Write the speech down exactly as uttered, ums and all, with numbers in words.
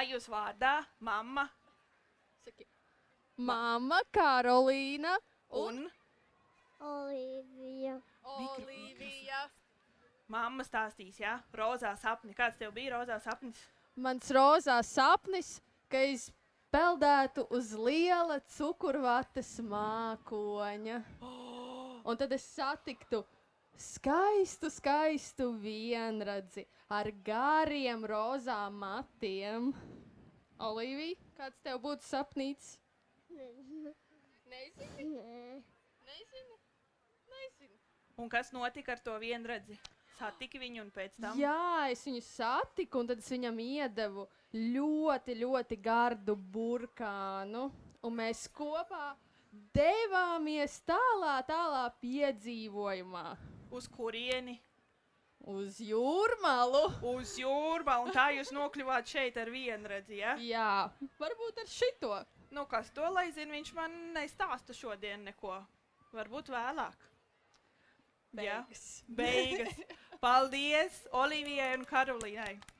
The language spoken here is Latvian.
jūs vārdā, mamma Saki, mamma Karolīna un Olivija. Olivija. mamma stāstīs, jā? Rozā sapni. Kāds tev bija rozā sapnis? Mans rozā sapnis, ka es peldētu uz liela cukurvates mākoņa. Un tad es satiktu skaistu, skaistu vienradzi ar gariem rozām matiem. Olivija, kāds tev būtu sapnīts? Nezini? Nē. Nezini? Nezini. Un kas notika ar to vienradzi? Satiki viņu un pēc tam? Jā, es viņu satiku, un tad es viņam iedevu ļoti, ļoti gardu burkānu. Un mēs kopā devāmies tālā, tālā piedzīvojumā. Uz kurieni? Uz jūrmalu. Uz jūrmā, un tā jūs nokļuvāt šeit ar vienradzi, ja? Jā, varbūt ar šito. Nu, kas to lai zina, viņš man nestāsta šodien neko. Varbūt vēlāk. Beigas. Ja? Beigas. Paldies Olivijai un Karolīnai.